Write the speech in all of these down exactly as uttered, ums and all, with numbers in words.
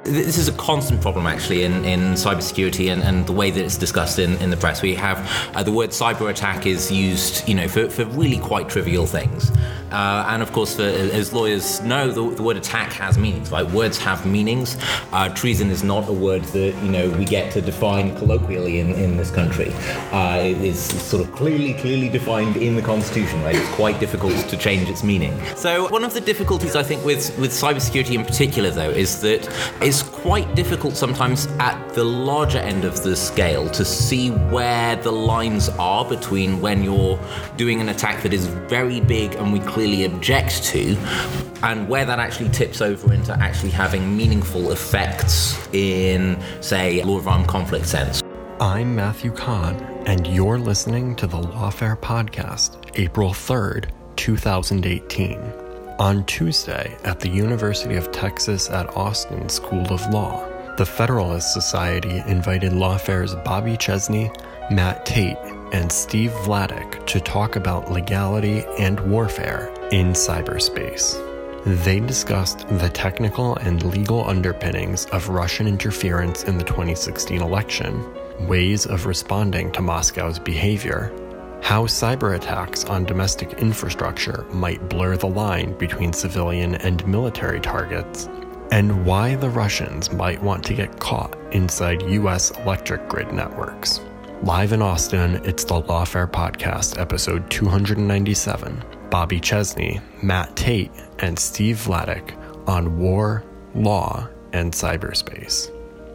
This is a constant problem, actually, in, in cybersecurity and, and the way that it's discussed in, in the press. We have uh, the word cyber attack is used, you know, for, for really quite trivial things. Uh, and of course, for, as lawyers know, the, the word attack has meanings, right? Words have meanings. Uh, treason is not a word that, you know, we get to define colloquially in, in this country. Uh, it is sort of clearly, clearly defined in the Constitution, right? It's quite difficult to change its meaning. So one of the difficulties, I think, with, with cybersecurity in particular, though, is that it's quite difficult sometimes at the larger end of the scale to see where the lines are between when you're doing an attack that is very big and we clearly object to, and where that actually tips over into actually having meaningful effects in, say, law of armed conflict sense. I'm Matthew Kahn, and you're listening to the Lawfare Podcast, April third, twenty eighteen. On Tuesday, at the University of Texas at Austin School of Law, the Federalist Society invited Lawfare's Bobby Chesney, Matt Tate, and Steve Vladeck to talk about legality and warfare in cyberspace. They discussed the technical and legal underpinnings of Russian interference in the twenty sixteen election, ways of responding to Moscow's behavior, how cyber attacks on domestic infrastructure might blur the line between civilian and military targets, and why the Russians might want to get caught inside U S electric grid networks. Live in Austin, it's the Lawfare Podcast, episode two ninety-seven. Bobby Chesney, Matt Tate, and Steve Vladeck on war, law, and cyberspace.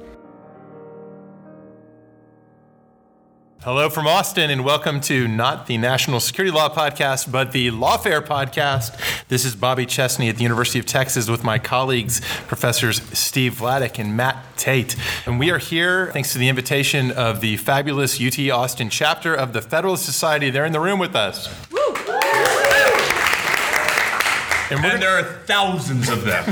Hello from Austin, and welcome to not the National Security Law Podcast, but the Lawfare Podcast. This is Bobby Chesney at the University of Texas with my colleagues, Professors Steve Vladeck and Matt Tate. And we are here thanks to the invitation of the fabulous U T Austin chapter of the Federalist Society. They're in the room with us. Woo! And, and there are thousands of them.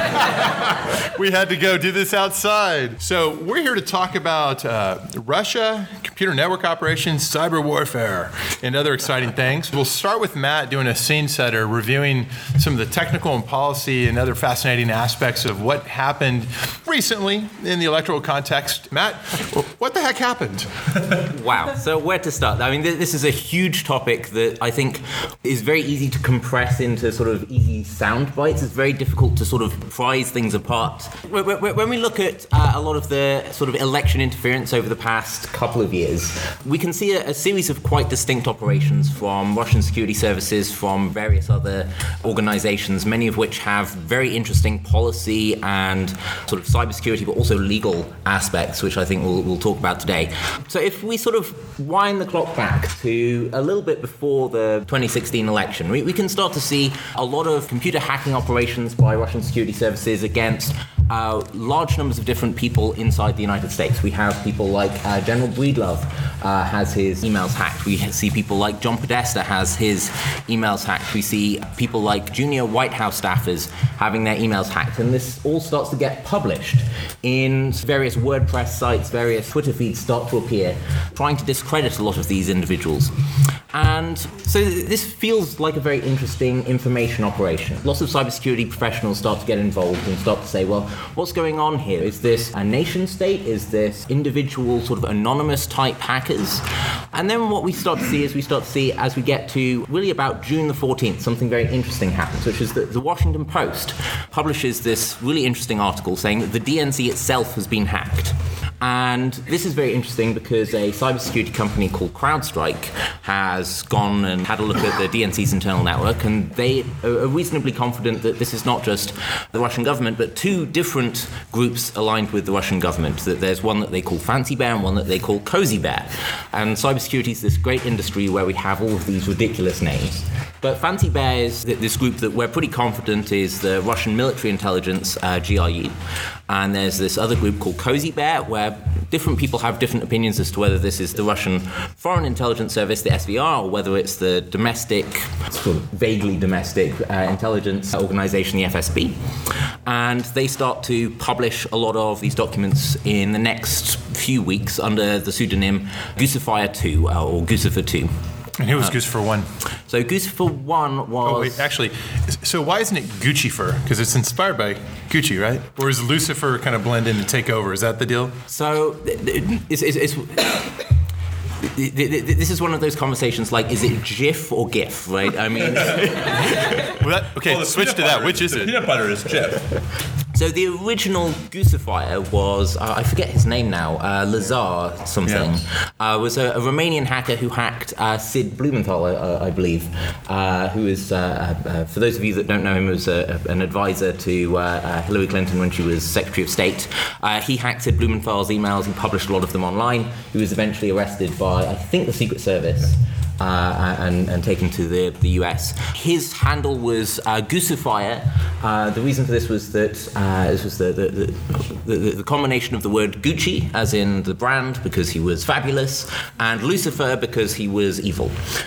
We had to go do this outside. So we're here to talk about uh, Russia, computer network operations, cyber warfare, and other exciting things. We'll start with Matt doing a scene setter, reviewing some of the technical and policy and other fascinating aspects of what happened recently in the electoral context. Matt, what the heck happened? Wow. So where to start? I mean, this is a huge topic that I think is very easy to compress into sort of easy sound bites. It's very difficult to sort of prize things apart. When we look at uh, a lot of the sort of election interference over the past couple of years, we can see a, a series of quite distinct operations from Russian security services, from various other organizations, many of which have very interesting policy and sort of cybersecurity, but also legal aspects, which I think we'll, we'll talk about today. So if we sort of wind the clock back to a little bit before the twenty sixteen election, we, we can start to see a lot of computer hacking operations by Russian security services against uh, large numbers of different people inside the United States. We have people like uh, General Breedlove uh, has his emails hacked. We see people like John Podesta has his emails hacked. We see people like junior White House staffers having their emails hacked. And this all starts to get published in various WordPress sites, various Twitter feeds start to appear, trying to discredit a lot of these individuals. And so this feels like a very interesting information operation. Lots of cybersecurity professionals start to get involved and start to say, well, what's going on here? Is this a nation state? Is this individual sort of anonymous type hackers? And then what we start to see is we start to see, as we get to really about June the fourteenth, something very interesting happens, which is that the Washington Post publishes this really interesting article saying that the D N C itself has been hacked. And this is very interesting because a cybersecurity company called CrowdStrike has gone and had a look at the D N C's internal network, and they are reasonably confident that this is not just the Russian government, but two different groups aligned with the Russian government. That there's one that they call Fancy Bear and one that they call Cozy Bear. And cybersecurity is this great industry where we have all of these ridiculous names. But Fancy Bear is this group that we're pretty confident is the Russian military intelligence, uh, G R U. And there's this other group called Cozy Bear, where different people have different opinions as to whether this is the Russian Foreign Intelligence Service, the S V R, or whether it's the domestic, sort of vaguely domestic uh, intelligence organization, the F S B. And they start to publish a lot of these documents in the next few weeks under the pseudonym Guccifer two, uh, or Guccifer two. And who was uh, Guccifer one? So Guccifer one was... Oh, wait, actually, so why isn't it Guccifer? Because it's inspired by Gucci, right? Or is Lucifer kind of blend in to take over? Is that the deal? So it's... it's, it's This is one of those conversations like, is it GIF or GIF, right? I mean... well, that, okay, well, switch to that. Which is the it? Peanut butter is GIF. So the original Guccifer was, uh, I forget his name now, uh, Lazar something, yeah. uh, was a, a Romanian hacker who hacked uh, Sid Blumenthal, uh, I believe, uh, who is, uh, uh, for those of you that don't know him, was a, a, an advisor to uh, uh, Hillary Clinton when she was Secretary of State. Uh, he hacked Sid Blumenthal's emails and published a lot of them online. He was eventually arrested by, I think, the Secret Service. Uh, and, and taken to the, the U S. His handle was uh, Guccifer. Uh, the reason for this was that uh, this was the the, the, the the combination of the word Gucci, as in the brand, because he was fabulous, and Lucifer, because he was evil.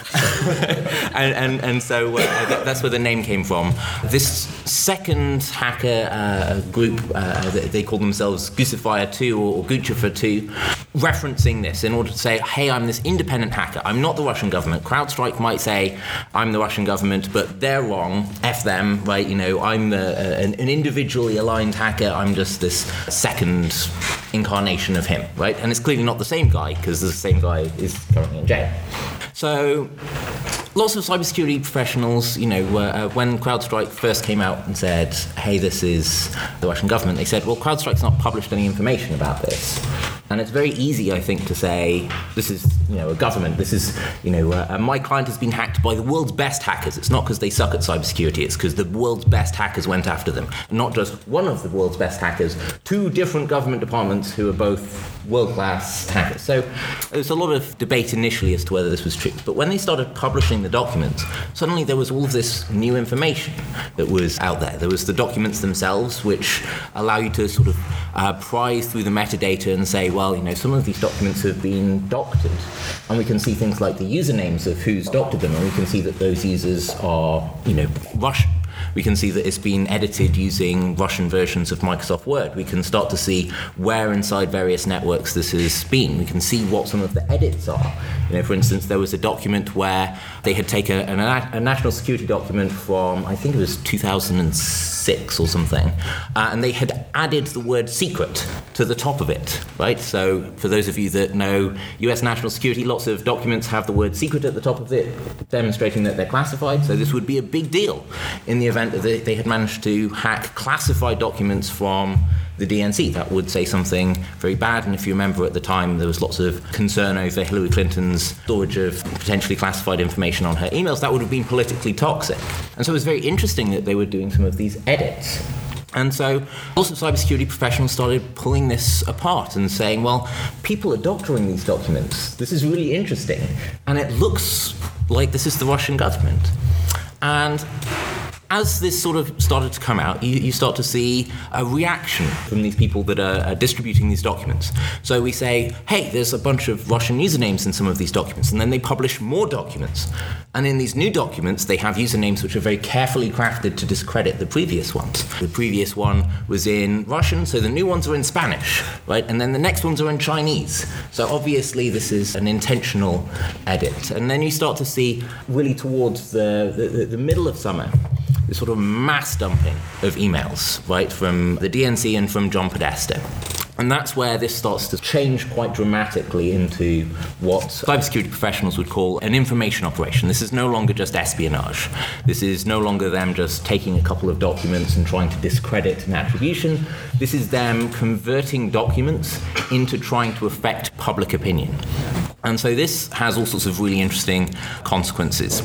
and, and and so uh, that, that's where the name came from. This second hacker uh, group, uh, they call themselves Guccifer two or, or Guccifer two, referencing this in order to say, hey, I'm this independent hacker. I'm not the Russian government. CrowdStrike might say, I'm the Russian government, but they're wrong. F them, right? You know, I'm the, uh, an, an individually aligned hacker. I'm just this second incarnation of him, right? And it's clearly not the same guy, because the same guy is currently in jail. So lots of cybersecurity professionals, you know, uh, when CrowdStrike first came out and said, hey, this is the Russian government, they said, well, CrowdStrike's not published any information about this. And it's very easy, I think, to say, this is, you know, a government. This is, you know, uh, my client has been hacked by the world's best hackers. It's not because they suck at cybersecurity. It's because the world's best hackers went after them. And not just one of the world's best hackers, two different government departments who are both world-class hackers. So there was a lot of debate initially as to whether this was true. But when they started publishing the documents, suddenly there was all of this new information that was out there. There was the documents themselves, which allow you to sort of uh, prise through the metadata and say, well, you know, some of these documents have been doctored, and we can see things like the usernames of who's doctored them, and we can see that those users are, you know, Russian. We can see that it's been edited using Russian versions of Microsoft Word. We can start to see where inside various networks this has been. We can see what some of the edits are. You know, for instance, there was a document where they had taken a, a national security document from, I think it was two thousand six or something, uh, and they had added the word secret to the top of it, right? So for those of you that know U S national security, lots of documents have the word secret at the top of it, demonstrating that they're classified. So this would be a big deal in the event that they, they had managed to hack classified documents from the D N C. That would say something very bad, and if you remember at the time there was lots of concern over Hillary Clinton's storage of potentially classified information on her emails. That would have been politically toxic. And so it was very interesting that they were doing some of these edits. And so lots of cybersecurity professionals started pulling this apart and saying, well, people are doctoring these documents. This is really interesting. And it looks like this is the Russian government. And as this sort of started to come out, you, you start to see a reaction from these people that are, are distributing these documents. So we say, hey, there's a bunch of Russian usernames in some of these documents, and then they publish more documents. And in these new documents, they have usernames which are very carefully crafted to discredit the previous ones. The previous one was in Russian, so the new ones are in Spanish, right? And then the next ones are in Chinese. So obviously this is an intentional edit. And then you start to see, really towards the, the, the middle of summer, this sort of mass dumping of emails, right, from the D N C and from John Podesta. And that's where this starts to change quite dramatically into what cybersecurity professionals would call an information operation. This is no longer just espionage. This is no longer them just taking a couple of documents and trying to discredit an attribution. This is them converting documents into trying to affect public opinion. And so this has all sorts of really interesting consequences.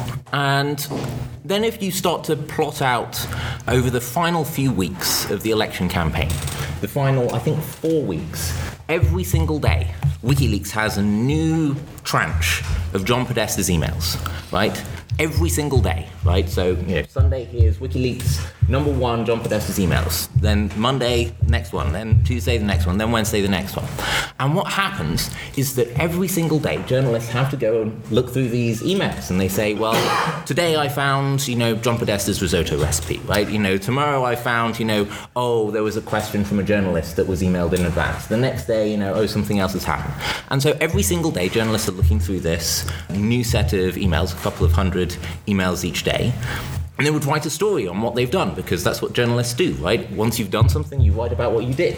And then if you start to plot out over the final few weeks of the election campaign, the final, I think, four weeks, every single day, WikiLeaks has a new tranche of John Podesta's emails, right? every single day, right? So, you know, Sunday here's WikiLeaks number one, John Podesta's emails. Then Monday, next one. Then Tuesday, the next one. Then Wednesday, the next one. And what happens is that every single day, journalists have to go and look through these emails, and they say, well, today I found, you know, John Podesta's risotto recipe, right? You know, tomorrow I found, you know, oh, there was a question from a journalist that was emailed in advance. The next day, you know, oh, something else has happened. And so every single day, journalists are looking through this new set of emails, a couple of hundred emails each day. And they would write a story on what they've done, because that's what journalists do, right? Once you've done something, you write about what you did.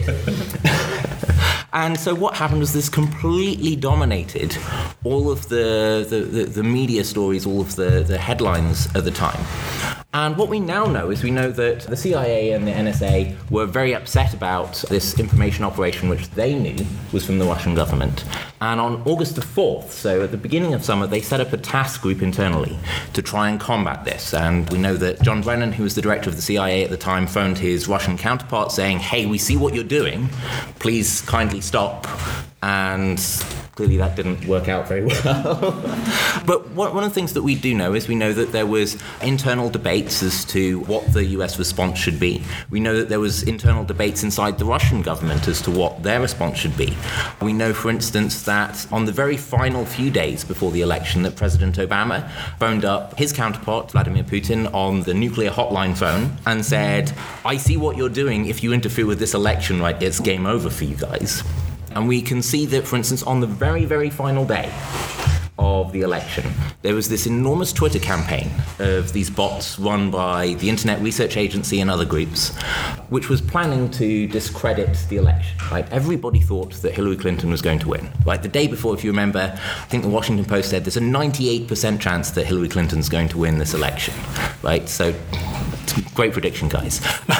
And so what happened was this completely dominated all of the, the, the, the media stories, all of the, the headlines at the time. And what we now know is we know that the C I A and the N S A were very upset about this information operation, which they knew was from the Russian government. And on August the fourth, so at the beginning of summer, they set up a task group internally to try and combat this. And we know that John Brennan, who was the director of the C I A at the time, phoned his Russian counterpart saying, hey, we see what you're doing. Please kindly stop. And clearly that didn't work out very well. But one of the things that we do know is we know that there was internal debates as to what the U S response should be. We know that there was internal debates inside the Russian government as to what their response should be. We know, for instance, that on the very final few days before the election, that President Obama phoned up his counterpart, Vladimir Putin, on the nuclear hotline phone and said, I see what you're doing. If you interfere with this election, right, it's game over for you guys. And we can see that, for instance, on the very, very final day of the election, there was this enormous Twitter campaign of these bots run by the Internet Research Agency and other groups, which was planning to discredit the election. Right? Everybody thought that Hillary Clinton was going to win. Right? The day before, if you remember, I think the Washington Post said there's a ninety-eight percent chance that Hillary Clinton's going to win this election. Right? So, great prediction, guys.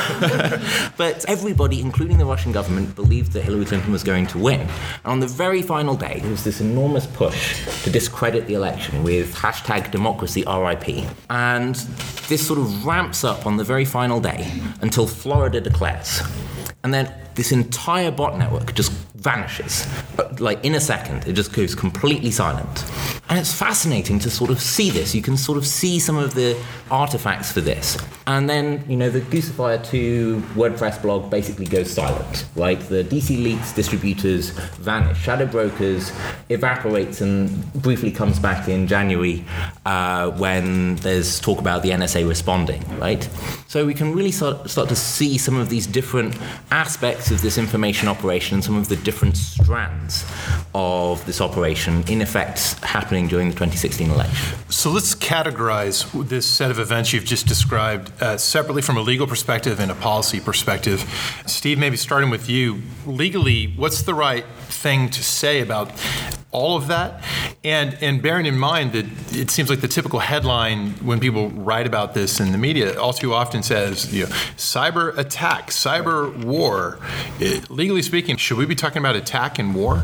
But everybody, including the Russian government, believed that Hillary Clinton was going to win. And on the very final day, there was this enormous push to discredit the election with hashtag democracy R I P. And this sort of ramps up on the very final day until Florida declares. And then this entire bot network just vanishes. Like in a second, it just goes completely silent. And it's fascinating to sort of see this. You can sort of see some of the artifacts for this. And then, you know, the Guccifer two WordPress blog basically goes silent, right? The D C Leaks distributors vanish. Shadow Brokers evaporates and briefly comes back in January uh, when there's talk about the N S A responding, right? So we can really start, start to see some of these different aspects of this information operation and some of the different strands of this operation in effect happening during the twenty sixteen election. So let's categorize this set of events you've just described uh, separately from a legal perspective and a policy perspective. Steve, maybe starting with you, legally, what's the right thing to say about all of that? And and bearing in mind that it seems like the typical headline when people write about this in the media all too often says, you know, cyber attack, cyber war. It, legally speaking, should we be talking about attack and war?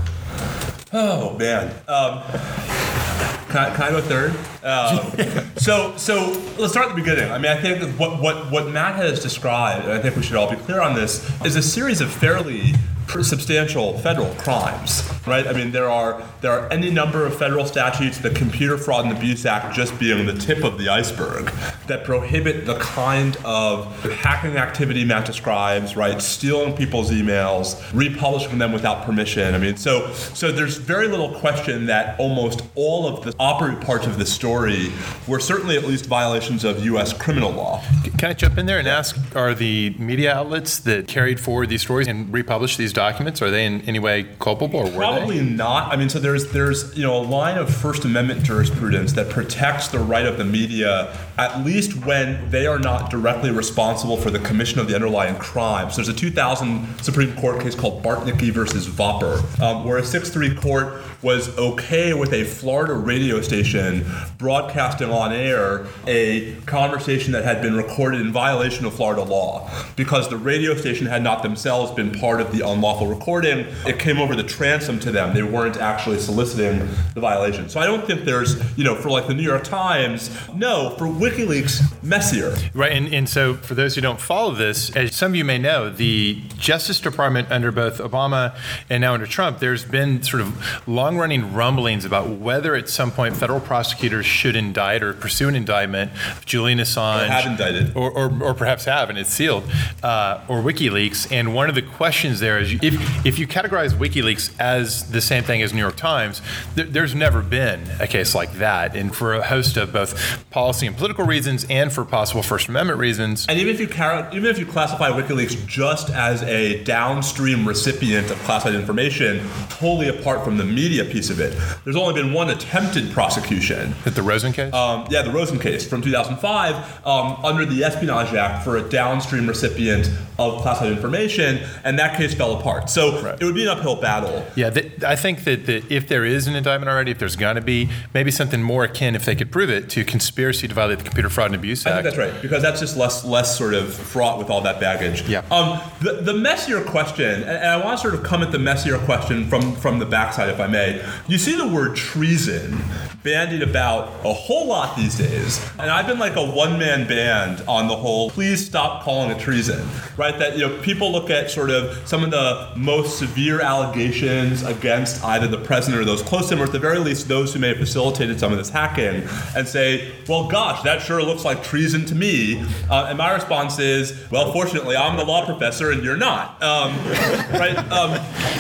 Oh, man. Um, can, I, can I go third? Um, so so let's start at the beginning. I mean, I think that what, what, what Matt has described, and I think we should all be clear on this, is a series of fairly substantial federal crimes, right? I mean, there are there are any number of federal statutes, the Computer Fraud and Abuse Act just being the tip of the iceberg, that prohibit the kind of hacking activity Matt describes, right? Stealing people's emails, republishing them without permission. I mean, so so there's very little question that almost all of the operative parts of the story were certainly at least violations of U S criminal law. Can I jump in there and ask, are the media outlets that carried forward these stories and republished these documents, are they in any way culpable, or were Probably they? not. I mean, so there's there's you know a line of First Amendment jurisprudence that protects the right of the media, at least when they are not directly responsible for the commission of the underlying crime. So there's a two thousand Supreme Court case called Bartnicki versus Vopper, um, where a six three court was okay with a Florida radio station broadcasting on air a conversation that had been recorded in violation of Florida law, because the radio station had not themselves been part of the unlawful recording. It came over the transom to them. They weren't actually soliciting the violation. So I don't think there's, you know, for like the New York Times, no, for WikiLeaks, messier. Right, and, and so for those who don't follow this, as some of you may know, the Justice Department under both Obama and now under Trump, there's been sort of long-running rumblings about whether at some point federal prosecutors should indict or pursue an indictment of Julian Assange. Or have indicted. Or, or, or perhaps have, and it's sealed, uh, or WikiLeaks. And one of the questions there is, if, if you categorize WikiLeaks as the same thing as New York Times, th- there's never been a case like that. And for a host of both policy and political reasons and for possible First Amendment reasons. And even if you car- even if you classify WikiLeaks just as a downstream recipient of classified information, totally apart from the media piece of it, there's only been one attempted prosecution. At the Rosen case? Um, yeah, the Rosen case from two thousand five um, under the Espionage Act for a downstream recipient of classified information, and that case fell apart. So right. It would be an uphill battle. Yeah, th- I think that the, if there is an indictment already, if there's going to be, maybe something more akin, if they could prove it, to conspiracy to violate the Computer Fraud and Abuse Act. I think that's right, because that's just less less sort of fraught with all that baggage. Yeah. Um, the, the messier question, and, and I want to sort of come at the messier question from, from the backside, if I may. You see the word treason bandied about a whole lot these days, and I've been like a one-man band on the whole, please stop calling it treason, right? That, you know, people look at sort of some of the most severe allegations against either the president or those close to him, or at the very least those who may have facilitated some of this hacking, and say, well, gosh, that sure looks like treason to me. Uh, and my response is, well, fortunately, I'm the law professor and you're not. Um, right? Um,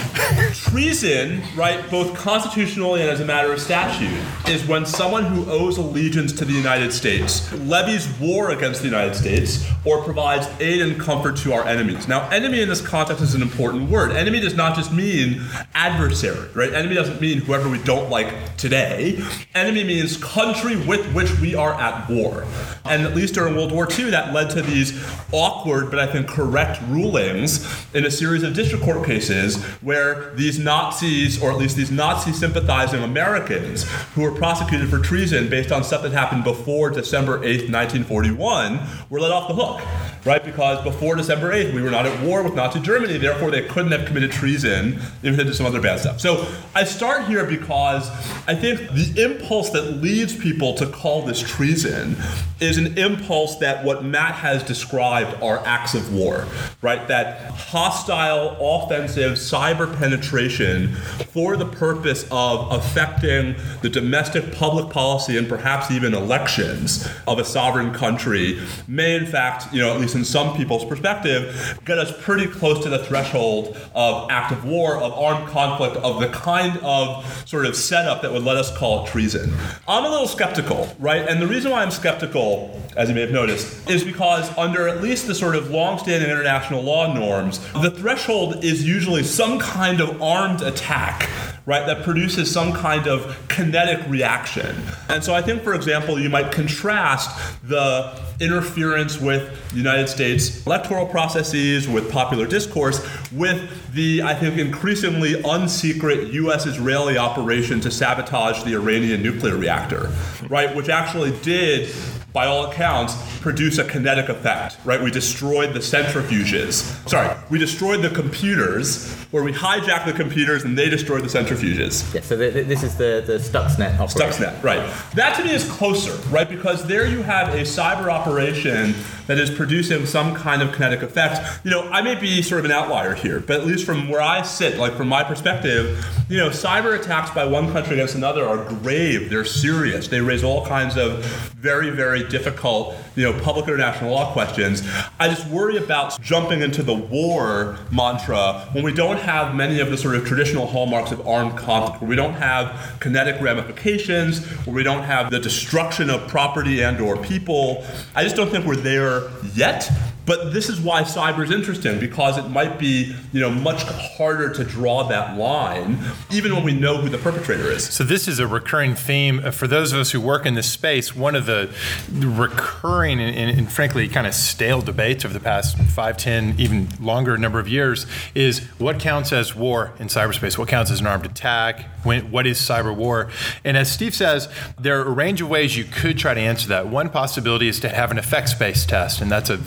treason, right, both constitutionally and as a matter of statute, is when someone who owes allegiance to the United States levies war against the United States or provides aid and comfort to our enemies. Now, enemy in this context is an important word. Enemy does not just mean adversary, right? Enemy doesn't mean whoever we don't like today. Enemy means country with which we are at war. And at least during World War Two, that led to these awkward, but I think correct rulings in a series of district court cases where these Nazis, or at least these Nazi sympathizing Americans who were prosecuted for treason based on stuff that happened before December eighth, nineteen forty-one, were let off the hook, right? Because before December eighth, we were not at war with Nazi Germany, therefore they couldn't have committed treason if they did some other bad stuff. So I start here because I think the impulse that leads people to call this treason is an impulse that what Matt has described are acts of war, right? That hostile, offensive cyber penetration for the purpose of affecting the domestic public policy and perhaps even elections of a sovereign country may in fact, you know, at least in some people's perspective, get us pretty close to the threshold of act of war, of armed conflict, of the kind of sort of setup that would let us call it treason. I'm a little skeptical, right? And the reason why I'm skeptical, as you may have noticed, is because under at least the sort of long-standing international law norms, the threshold is usually some kind of armed attack, right, that produces some kind of kinetic reaction. And so I think, for example, you might contrast the interference with the United States electoral processes, with popular discourse, with the, I think, increasingly unsecret U S-Israeli operation to sabotage the Iranian nuclear reactor, right, which actually did, by all accounts, produce a kinetic effect, right? We destroyed the centrifuges. Sorry, we destroyed the computers, where we hijacked the computers and they destroyed the centrifuges. Yeah, so the, the, this is the, the Stuxnet operation. Stuxnet, right. That to me is closer, right? Because there you have a cyber operation that is producing some kind of kinetic effect. You know, I may be sort of an outlier here, but at least from where I sit, like from my perspective, you know, cyber attacks by one country against another are grave, they're serious, they raise all kinds of very, very difficult, you know, public international law questions. I just worry about jumping into the war mantra when we don't have many of the sort of traditional hallmarks of armed conflict, where we don't have kinetic ramifications, where we don't have the destruction of property and or people. I just don't think we're there yet. But this is why cyber is interesting, because it might be, you know, much harder to draw that line, even when we know who the perpetrator is. So this is a recurring theme for those of us who work in this space. One of the recurring and, and, and frankly kind of stale debates over the past five, ten, even longer number of years is what counts as war in cyberspace? What counts as an armed attack? When, what is cyber war? And as Steve says, there are a range of ways you could try to answer that. One possibility is to have an effects-based test, and that's a very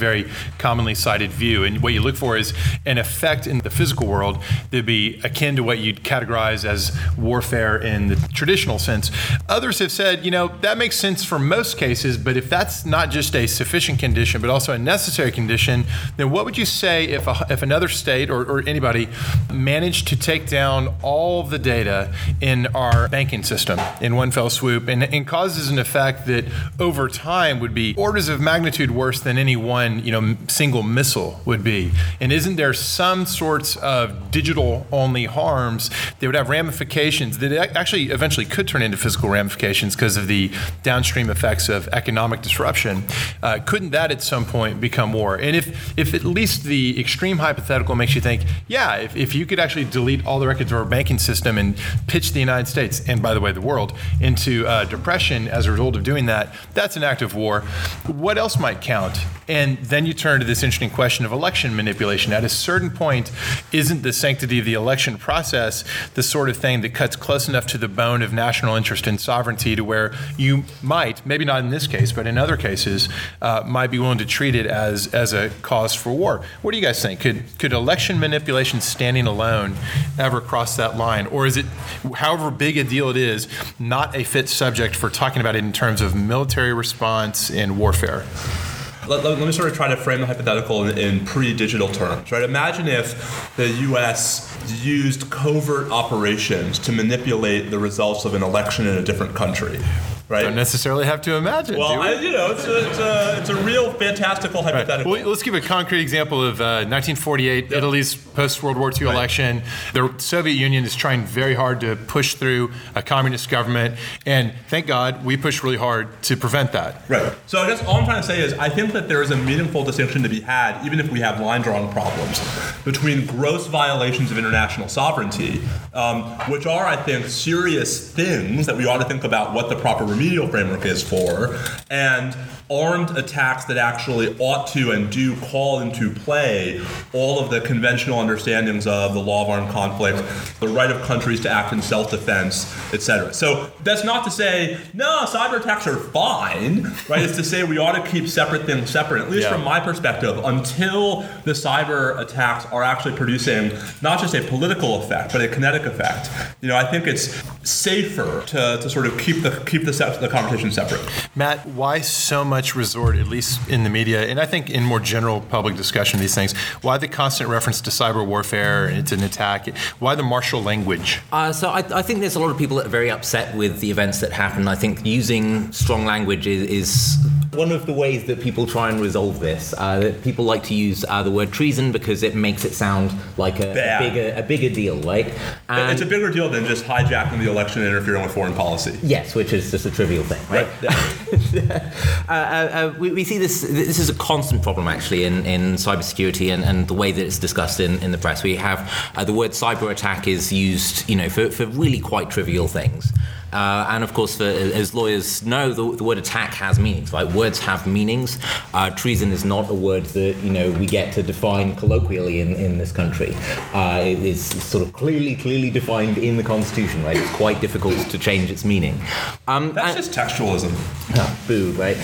commonly cited view. And what you look for is an effect in the physical world that'd be akin to what you'd categorize as warfare in the traditional sense. Others have said, you know, that makes sense for most cases, but if that's not just a sufficient condition, but also a necessary condition, then what would you say if a, if another state or, or anybody managed to take down all of the data in our banking system in one fell swoop and, and causes an effect that over time would be orders of magnitude worse than any one, you know, single missile would be? And isn't there some sorts of digital-only harms that would have ramifications that actually eventually could turn into physical ramifications because of the downstream effects of economic disruption? Uh, couldn't that at some point become war? And if, if at least the extreme hypothetical makes you think, yeah, if, if you could actually delete all the records of our banking system and pitch the United States, and by the way, the world, into uh, depression as a result of doing that, that's an act of war. What else might count? And then you turn to this interesting question of election manipulation. At a certain point, isn't the sanctity of the election process the sort of thing that cuts close enough to the bone of national interest and sovereignty to where you might, maybe not in this case, but in other cases, uh, might be willing to treat it as, as a cause for war? What do you guys think? Could, could election manipulation standing alone ever cross that line? Or is it, however big a deal it is, not a fit subject for talking about it in terms of military response and warfare? Let, let me sort of try to frame the hypothetical in, in pre-digital terms, right? Imagine if the U S used covert operations to manipulate the results of an election in a different country. Right? Don't necessarily have to imagine. Well, I, you know, it's a, it's a, it's a real fantastical hypothetical. Right. Well, let's give a concrete example of uh, nineteen forty-eight, yep. Italy's post-World War Two right. election. The Soviet Union is trying very hard to push through a communist government, and thank God we pushed really hard to prevent that. Right. So I guess all I'm trying to say is I think that there is a meaningful distinction to be had, even if we have line-drawing problems, between gross violations of international sovereignty, um, which are, I think, serious things that we ought to think about what the proper remedial framework is for, and armed attacks that actually ought to and do call into play all of the conventional understandings of the law of armed conflict, the right of countries to act in self-defense, et cetera. So that's not to say, no, cyber attacks are fine, right? It's to say we ought to keep separate things separate, at least yeah. from my perspective, until the cyber attacks are actually producing not just a political effect, but a kinetic effect. You know, I think it's safer to, to sort of keep the keep the the conversation separate. Matt, why so much resort, at least in the media, and I think in more general public discussion of these things, why the constant reference to cyber warfare, it's an attack, why the martial language? Uh, so I, I think there's a lot of people that are very upset with the events that happened. I think using strong language is, is one of the ways that people try and resolve this. Uh, that people like to use uh, the word treason because it makes it sound like a, a bigger a bigger deal, right? And it's a bigger deal than just hijacking the election and interfering with foreign policy. Yes, which is just a trivial thing, right? right. uh, uh, we, we see this. This is a constant problem, actually, in, in cybersecurity and, and the way that it's discussed in, in the press. We have uh, the word cyber attack is used, you know, for, for really quite trivial things. Uh, and of course, for, as lawyers know, the, the word attack has meanings, right? Words have meanings. Uh, treason is not a word that, you know, we get to define colloquially in, in this country. Uh, it is sort of clearly, clearly defined in the Constitution, right? It's quite difficult to change its meaning. Um, That's and, just textualism. Oh, boo, right?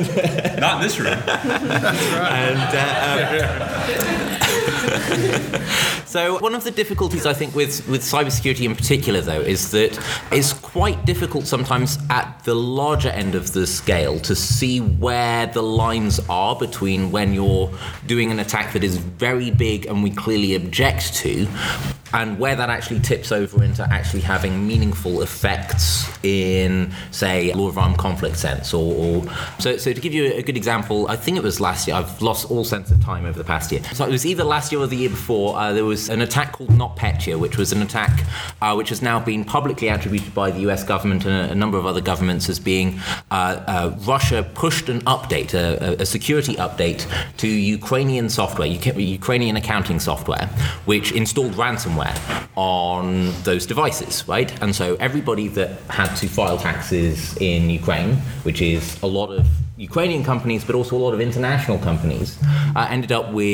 Not in this room. That's right. And, uh, um, so one of the difficulties, I think, with, with cybersecurity in particular, though, is that it's quite difficult sometimes at the larger end of the scale to see where the lines are between when you're doing an attack that is very big and we clearly object to, and where that actually tips over into actually having meaningful effects in, say, law of armed conflict sense. Or, or so, so to give you a good example, I think it was last year. I've lost all sense of time over the past year. So it was either last year or the year before. Uh, there was an attack called NotPetya, which was an attack uh, which has now been publicly attributed by the U S government and a, a number of other governments as being uh, uh, Russia pushed an update, a, a security update to Ukrainian software, Ukrainian accounting software, which installed ransomware on those devices, right? And so everybody that had to file taxes in Ukraine, which is a lot of Ukrainian companies, but also a lot of international companies, uh, ended up with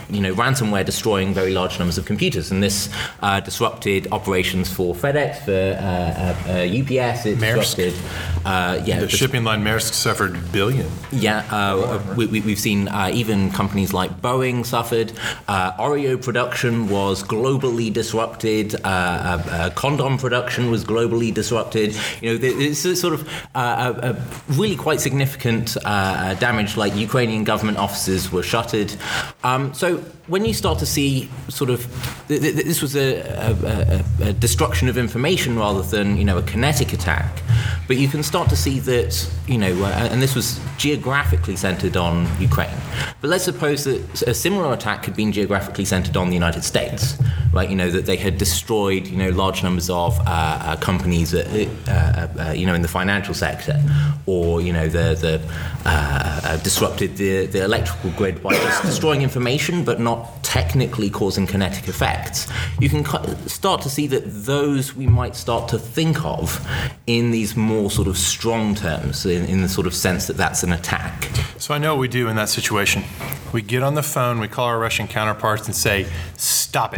you know, ransomware destroying very large numbers of computers, and this uh, disrupted operations for FedEx, for uh, uh, uh, U P S. It Maersk. disrupted, uh, yeah, The dis- shipping line Maersk suffered billion. Yeah, uh, we, we, we've seen uh, even companies like Boeing suffered. Uh, Oreo production was globally disrupted. Uh, uh, uh, condom production was globally disrupted. You know, it's a sort of uh, a, a really quite significant uh, damage. Like Ukrainian government offices were shuttered. Um, so when you start to see sort of th- th- this was a, a, a, a destruction of information rather than, you know, a kinetic attack, but you can start to see that, you know, uh, and this was geographically centered on Ukraine. But let's suppose that a similar attack had been geographically centered on the United States, right? You know, that they had destroyed, you know, large numbers of uh, uh, companies, that, uh, uh, you know, in the financial sector, or, you know, the the uh, uh, disrupted the the electrical grid by just destroying information, but not technically causing kinetic effects. You can start to see that those we might start to think of in these more sort of strong terms, in, in the sort of sense that that's an attack. So I know what we do in that situation. We get on the phone, we call our Russian counterparts and say, stop it.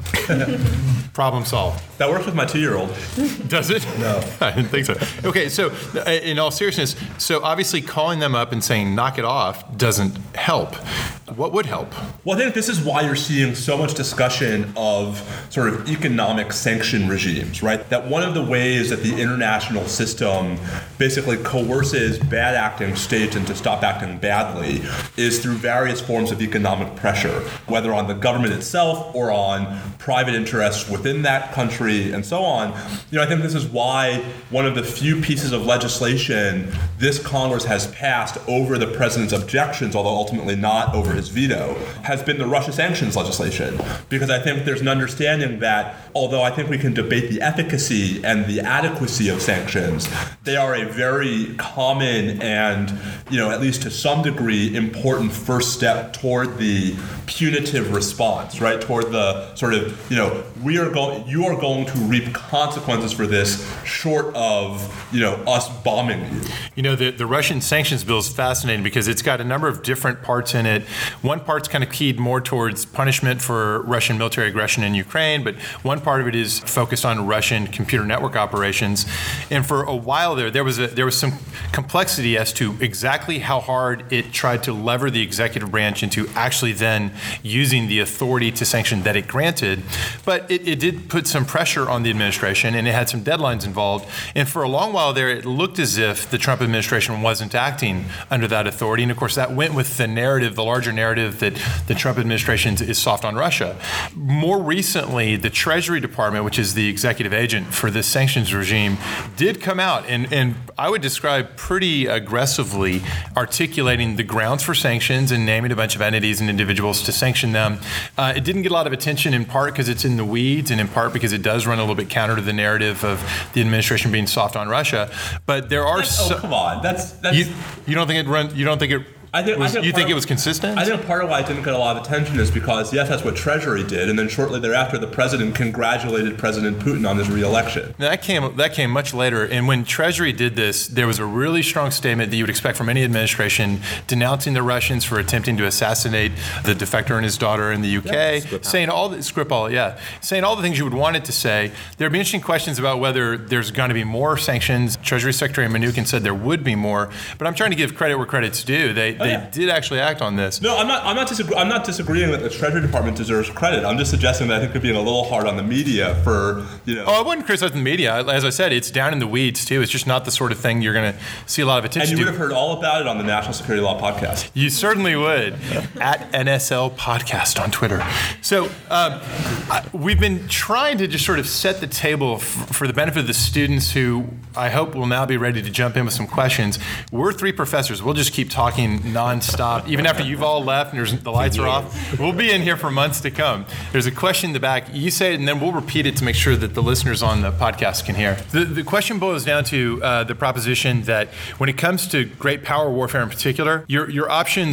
Problem solved. That works with my two-year-old. Does it? No. I didn't think so. Okay, so uh, in all seriousness, so obviously calling them up and saying knock it off doesn't help. What would help? Well, I think this is why you're seeing so much discussion of sort of economic sanction regimes, right? That one of the ways that the international system basically coerces bad acting states into stop acting badly is through various forms of economic pressure, whether on the government itself or on private interests within that country and so on. You know, I think this is why one of the few pieces of legislation this Congress has passed over the president's objections, although ultimately not over his veto, has been the Russia sanctions legislation. Because I think there's an understanding that although I think we can debate the efficacy and the adequacy of sanctions, they are a very common and, you know, at least to some degree, important first step toward the punitive response, right? Toward the sort of, you know, we are going, you are going to reap consequences for this short of, you know, us bombing you. You know, the, the Russian sanctions bill is fascinating because it's got a number of different parts in it. One part's kind of keyed more towards punishment for Russian military aggression in Ukraine, but one part of it is focused on Russian computer network operations. And for a while there, there was a, there was some complexity as to exactly how hard it tried to lever the executive branch into actually then using the authority to sanction that it granted. But it, it did put some pressure on the administration, and it had some deadlines involved. And for a long while there, it looked as if the Trump administration wasn't acting under that authority. And of course, that went with the narrative, the larger narrative that the Trump administration is soft on Russia. More recently, the Treasury Department, which is the executive agent for this sanctions regime, did come out and, and I would describe pretty aggressively articulating the grounds for sanctions and naming a bunch of entities and individuals to sanction them. Uh, it didn't get a lot of attention in part because it's in the weeds and in part because it does run a little bit counter to the narrative of the administration being soft on Russia. But there are That's, so, oh, come on. That's, that's you, you don't think it run you don't think it I think, was, I think you think of, it was consistent? I think part of why it didn't get a lot of attention is because, yes, that's what Treasury did, and then shortly thereafter, the president congratulated President Putin on his re-election. That came that came much later, and when Treasury did this, there was a really strong statement that you would expect from any administration denouncing the Russians for attempting to assassinate the defector and his daughter in the U K, yeah, saying all the Skripal, yeah, saying all the things you would want it to say. There'd be interesting questions about whether there's going to be more sanctions. Treasury Secretary Mnuchin said there would be more, but I'm trying to give credit where credit's due. They Oh, they yeah. did actually act on this. No, I'm not. I'm not, disagree- I'm not disagreeing that the Treasury Department deserves credit. I'm just suggesting that I think they're being a little hard on the media for, you know. Oh, I wouldn't criticize the media. As I said, it's down in the weeds too. It's just not the sort of thing you're going to see a lot of and attention you to. would have heard all about it on the National Security Law podcast. You certainly would. At N S L Podcast on Twitter. So um, I, we've been trying to just sort of set the table f- for the benefit of the students who I hope will now be ready to jump in with some questions. We're three professors. We'll just keep talking nonstop. Even after you've all left and there's, the lights are off, we'll be in here for months to come. There's a question in the back. You say it and then we'll repeat it to make sure that the listeners on the podcast can hear. The, the question boils down to uh, the proposition that when it comes to great power warfare in particular, your, your options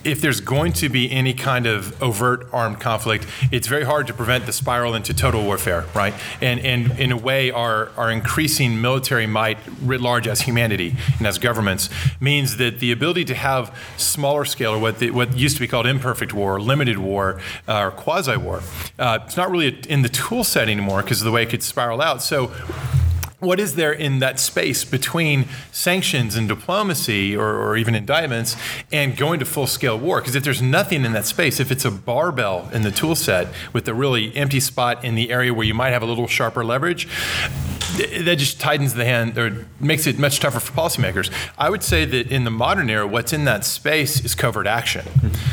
if there's going to be any kind of overt armed conflict, it's very hard to prevent the spiral into total warfare, right? And and in a way, our, our increasing military might writ large as humanity and as governments means that the ability to have smaller scale, or what the, what used to be called imperfect war, limited war, uh, or quasi-war, uh, it's not really in the tool set anymore because of the way it could spiral out. So what is there in that space between sanctions and diplomacy, or, or even indictments, and going to full-scale war? Because if there's nothing in that space, if it's a barbell in the tool set with a really empty spot in the area where you might have a little sharper leverage, that just tightens the hand, or makes it much tougher for policymakers. I would say that in the modern era, what's in that space is covert action.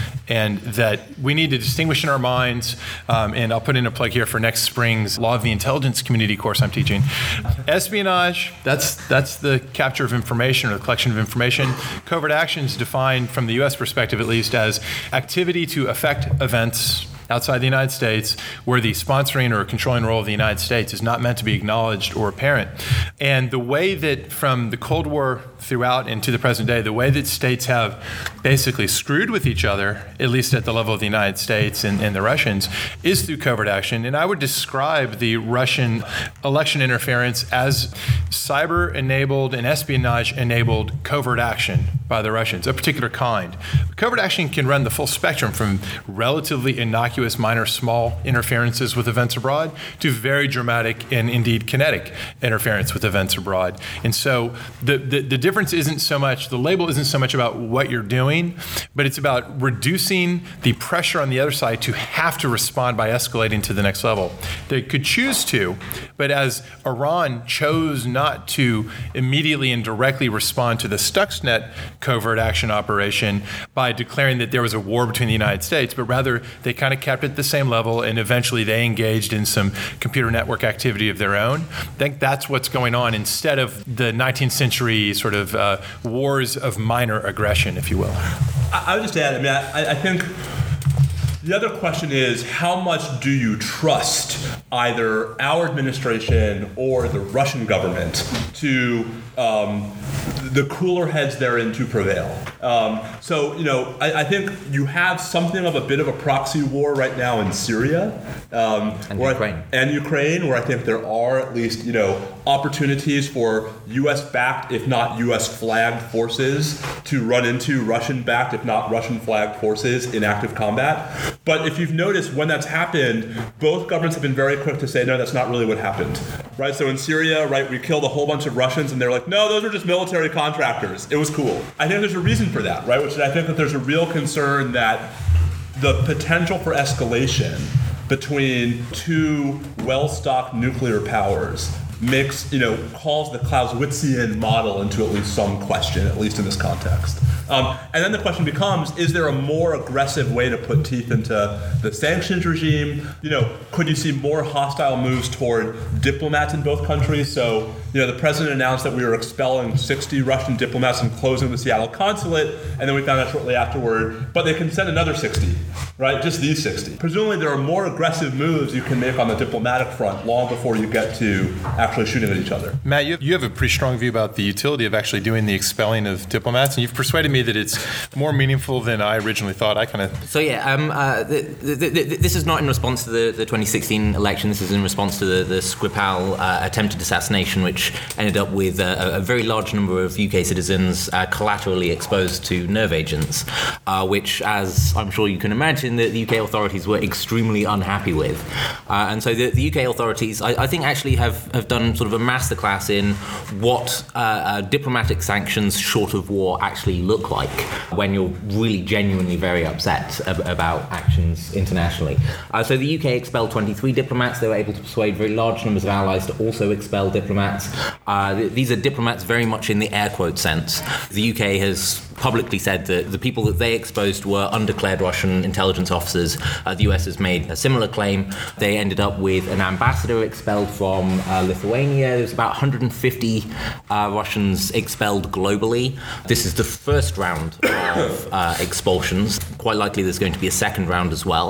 And that we need to distinguish in our minds, um, and I'll put in a plug here for next spring's Law of the Intelligence Community course I'm teaching. Espionage, that's that's the capture of information or the collection of information. Covert action is defined from the U S perspective, at least, as activity to affect events outside the United States where the sponsoring or controlling role of the United States is not meant to be acknowledged or apparent. And the way that from the Cold War throughout and to the present day, the way that states have basically screwed with each other, at least at the level of the United States and, and the Russians, is through covert action. And I would describe the Russian election interference as cyber-enabled and espionage-enabled covert action by the Russians, a particular kind. Covert action can run the full spectrum from relatively innocuous, minor, small interferences with events abroad to very dramatic and indeed kinetic interference with events abroad. And so the, the, the difference isn't so much, the label isn't so much about what you're doing, but it's about reducing the pressure on the other side to have to respond by escalating to the next level. They could choose to, but as Iran chose not to immediately and directly respond to the Stuxnet covert action operation by declaring that there was a war between the United States, but rather they kind of kept it at the same level, and eventually they engaged in some computer network activity of their own. I think that's what's going on instead of the nineteenth century sort of uh, wars of minor aggression, if you will. I, I would just add, I mean, I, I think the other question is, how much do you trust either our administration or the Russian government to um, the cooler heads therein to prevail? Um, so, you know, I, I think you have something of a bit of a proxy war right now in Syria. Um, and where Ukraine. I, and Ukraine, where I think there are at least, you know, opportunities for U S-backed, if not U S-flagged forces to run into Russian-backed, if not Russian-flagged forces in active combat. But if you've noticed, when that's happened, both governments have been very quick to say, no, that's not really what happened, right? So in Syria, right, we killed a whole bunch of Russians, and they're like, no, those are just military contractors. It was cool. I think there's a reason for that, right? Which is, I think that there's a real concern that the potential for escalation between two well-stocked nuclear powers makes, you know, calls the Clausewitzian model into at least some question, at least in this context. Um, and then the question becomes, is there a more aggressive way to put teeth into the sanctions regime? You know, could you see more hostile moves toward diplomats in both countries? So, you know, the president announced that we were expelling sixty Russian diplomats and closing the Seattle consulate, and then we found out shortly afterward, but they can send another sixty, right? Just these sixty. Presumably there are more aggressive moves you can make on the diplomatic front long before you get to actually shooting at each other. Matt, you have, you have a pretty strong view about the utility of actually doing the expelling of diplomats, and you've persuaded me that it's more meaningful than I originally thought. I kind of... So yeah, um, uh, the, the, the, this is not in response to the, the twenty sixteen election. This is in response to the, the Skripal uh, attempted assassination, which ended up with uh, a very large number of U K citizens uh, collaterally exposed to nerve agents, uh, which, as I'm sure you can imagine, the, the U K authorities were extremely unhappy with. Uh, and so the, the U K authorities, I, I think, actually have, have done sort of a masterclass in what uh, uh, diplomatic sanctions short of war actually look like when you're really genuinely very upset ab- about actions internationally. Uh, so the U K expelled twenty-three diplomats. They were able to persuade very large numbers of allies to also expel diplomats. Uh, th- these are diplomats very much in the air quote sense. The U K has publicly said that the people that they exposed were undeclared Russian intelligence officers. Uh, the U S has made a similar claim. They ended up with an ambassador expelled from uh, Lithuania. There's about one hundred fifty uh, Russians expelled globally. This is the first round of uh, expulsions. Quite likely there's going to be a second round as well.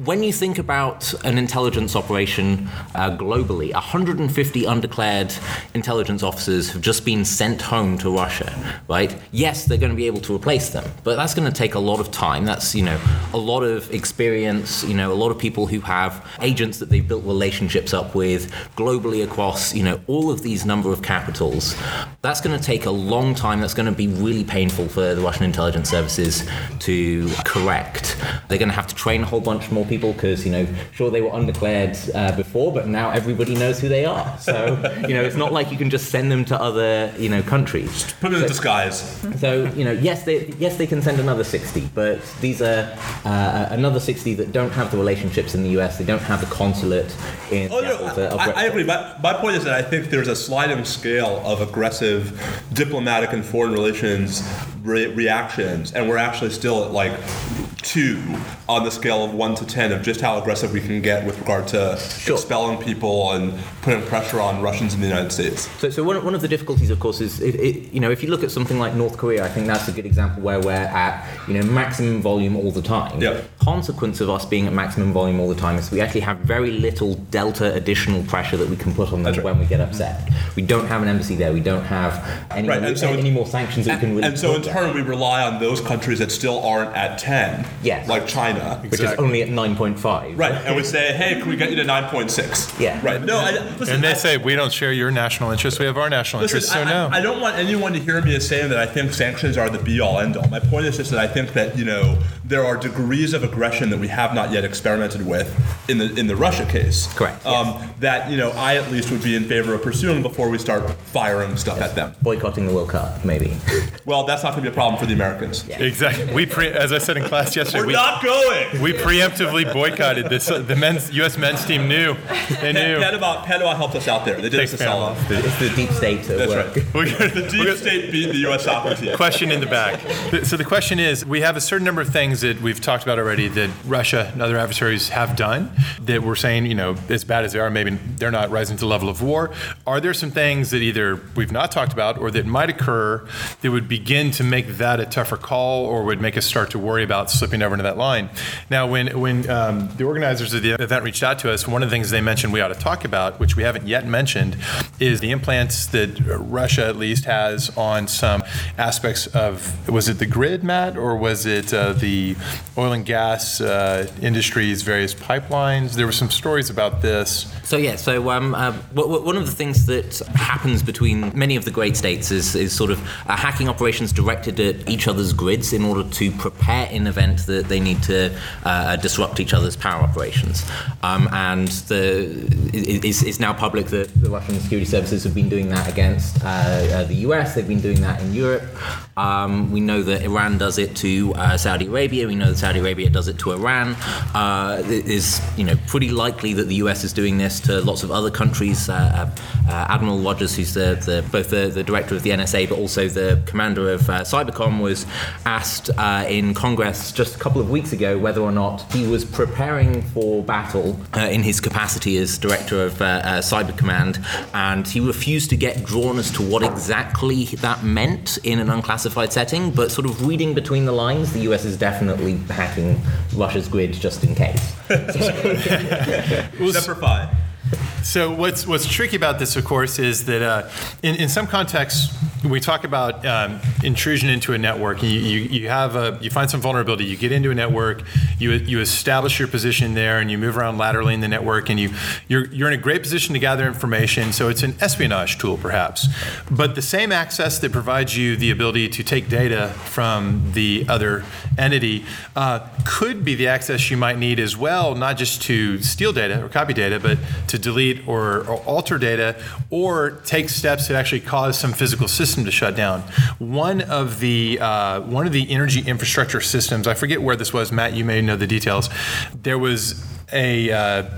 when you think about an intelligence operation uh, globally, one hundred fifty undeclared intelligence officers have just been sent home to Russia, right? Yes, they're going to be able to replace them, but that's going to take a lot of time. That's, you know, a lot of experience, you know, a lot of people who have agents that they've built relationships up with globally across, you know, all of these number of capitals. That's going to take a long time. That's going to be really painful for the Russian intelligence services to correct. They're going to have to train a whole bunch more people because, you know, sure, they were undeclared uh, before, but now everybody knows who they are. So, you know, it's not like you can just send them to other, you know, countries. Just put them in so, disguise. So, you know, yes, they yes they can send another sixty, but these are uh, another sixty that don't have the relationships in the U S. They don't have the consulate in. Oh no, uh, I, I agree. My, my point is that I think there's a sliding scale of aggressive diplomatic and foreign relations re- reactions, and we're actually still at like two on the scale of one to ten of just how aggressive we can get with regard to sure. expelling people and putting pressure on Russians in the United States. So, so one, one of the difficulties, of course, is it, it, you know, if you look at something like North Korea, I think that's a good example where we're at, you know, maximum volume all the time. Yep. Consequence of us being at maximum volume all the time is we actually have very little delta additional pressure that we can put on them right. when we get upset. We don't have an embassy there. We don't have any, right. any, so any more sanctions that and, we can really And so in there. turn, we rely on those countries that still aren't at ten, yes. like China. Which exactly. is only at nine point five. Right, and we say, hey, can we get you to nine point six? Yeah. Right. No, I, listen, and they I, say, we don't share your national interests, we have our national listen, interests, so I, no. I, I don't want anyone to hear me as saying that I think sanctions are the be-all, end-all. My point is just that I think that, you know, there are degrees of aggression that we have not yet experimented with in the in the Russia case. Correct. Um, yes. That, you know, I at least would be in favor of pursuing before we start firing stuff yes. at them. Boycotting the World Cup, maybe. Well, that's not going to be a problem for the Americans. Yeah. Exactly. We, pre- as I said in class yesterday, We're we, not going. we preemptively boicoted this. Uh, the men's U S men's team knew. They knew. Panama, Panama helped us out there. They did Thanks, us a solid. It's the deep state at That's work. right. We're gonna- The deep state beat the U S soccer team. Question in the back. So the question is, we have a certain number of things that we've talked about already that Russia and other adversaries have done that we're saying, you know, as bad as they are, maybe they're not rising to the level of war. Are there some things that either we've not talked about or that might occur that would begin to make that a tougher call or would make us start to worry about slipping over into that line? Now, when, when um, the organizers of the event reached out to us, one of the things they mentioned we ought to talk about, which we haven't yet mentioned, is the implants that Russia at least has on some aspects of, was it the grid, Matt, or was it uh, the oil and gas uh, industry's various pipelines? There were some stories about this. So yeah, so um, uh, w- w- one of the things that happens between many of the great states is, is sort of uh, hacking operations directed at each other's grids in order to prepare in event that they need to uh, disrupt each other's power operations. Um, and the, it, it's, it's now public that the Russian security services have been doing that against uh, uh, the U S. They've been doing that in Europe. Um, we know that Iran does it to uh, Saudi Arabia. We know that Saudi Arabia does it to Iran. Uh, it is, you know, pretty likely that the U S is doing this to lots of other countries. Uh, uh, Admiral Rogers, who's the, the both the, the director of the N S A but also the commander of uh, Cybercom, was asked uh, in Congress just a couple of weeks ago whether or not he was preparing for battle uh, in his capacity as director of uh, uh, Cyber Command, and he refused to get drawn as to what exactly that meant in an unclassified setting, but sort of reading between the lines, the U S is definitely hacking Russia's grid just in case. Semper Fi. So what's what's tricky about this, of course, is that uh, in, in some contexts, we talk about um, intrusion into a network. You, you you have a you find some vulnerability. You get into a network. You you establish your position there, and you move around laterally in the network, and you you're you're in a great position to gather information. So it's an espionage tool, perhaps. But the same access that provides you the ability to take data from the other entity uh, could be the access you might need as well, not just to steal data or copy data, but to delete or, or alter data, or take steps that actually cause some physical system to shut down. One of the uh, one of the energy infrastructure systems, I forget where this was, Matt, you may know the details. There was a uh,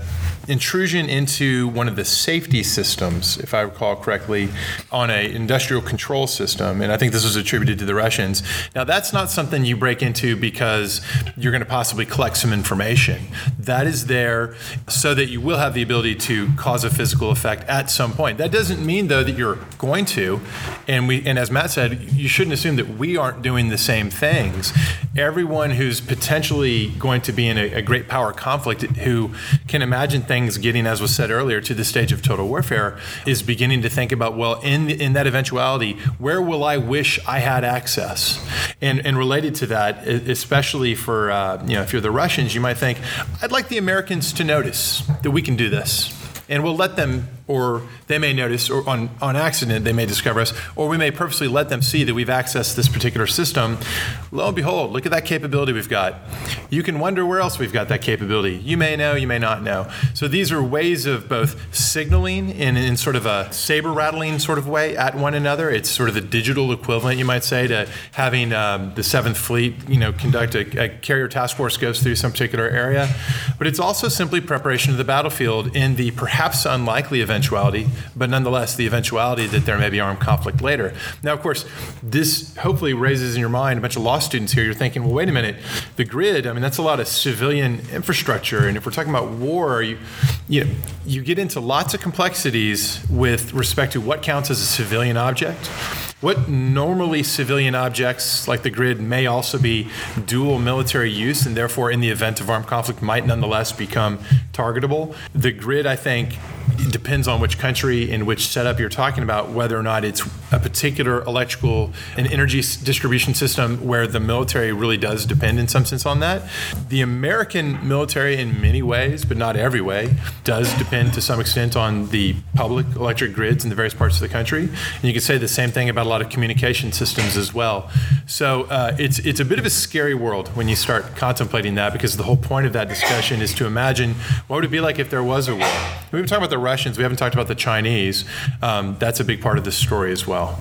intrusion into one of the safety systems, if I recall correctly, on an industrial control system. And I think this was attributed to the Russians. Now, that's not something you break into because you're going to possibly collect some information. That is there so that you will have the ability to cause a physical effect at some point. That doesn't mean, though, that you're going to. And we, and as Matt said, you shouldn't assume that we aren't doing the same things. Everyone who's potentially going to be in a, a great power conflict, who can imagine things getting, as was said earlier, to the stage of total warfare, is beginning to think about, well, in in that eventuality, where will I wish I had access? And and related to that, especially for uh, you know, if you're the Russians, you might think, I'd like the Americans to notice that we can do this, and we'll let them, or they may notice, or on, on accident they may discover us, or we may purposely let them see that we've accessed this particular system. Lo and behold, look at that capability we've got. You can wonder where else we've got that capability. You may know, you may not know. So these are ways of both signaling in, in sort of a saber rattling sort of way at one another. It's sort of the digital equivalent, you might say, to having um, the Seventh Fleet, you know, conduct a, a carrier task force goes through some particular area. But it's also simply preparation of the battlefield in the perhaps unlikely eventuality, but nonetheless the eventuality that there may be armed conflict later. Now, of course, this hopefully raises in your mind a bunch of law students here. You're thinking, well, wait a minute, the grid, I mean, that's a lot of civilian infrastructure. And if we're talking about war, you, you know, you get into lots of complexities with respect to what counts as a civilian object. What normally civilian objects like the grid may also be dual military use, and therefore in the event of armed conflict might nonetheless become targetable. The grid, I think, it depends on which country and which setup you're talking about, whether or not it's a particular electrical and energy distribution system where the military really does depend in some sense on that. The American military in many ways, but not every way, does depend to some extent on the public electric grids in the various parts of the country. And you could say the same thing about a lot of communication systems as well. So uh, it's it's a bit of a scary world when you start contemplating that, because the whole point of that discussion is to imagine what would it be like if there was a war. We've been talking about the Russians, we haven't talked about the Chinese. Um, that's a big part of this story as well.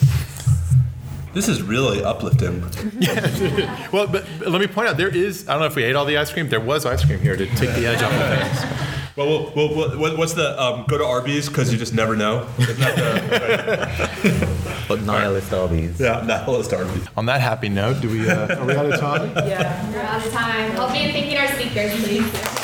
This is really uplifting. Yeah. Well, but, but let me point out, there is, I don't know if we ate all the ice cream, there was ice cream here to take the edge off of things. Well, well, well, what's the, um, go to Arby's because you just never know? Isn't that the, But nihilist Arby's. yeah, nihilist Arby's. On that happy note, do we, uh, are we out of time? Yeah, we're out of time. Help me in thanking our speakers, please.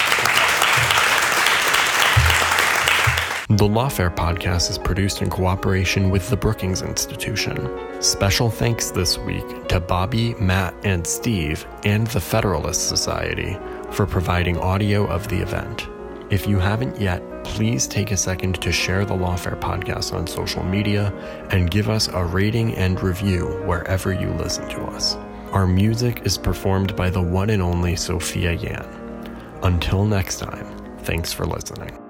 The Lawfare podcast is produced in cooperation with the Brookings Institution. Special thanks this week to Bobby, Matt, and Steve, and the Federalist Society for providing audio of the event. If you haven't yet, please take a second to share the Lawfare podcast on social media and give us a rating and review wherever you listen to us. Our music is performed by the one and only Sophia Yan. Until next time, thanks for listening.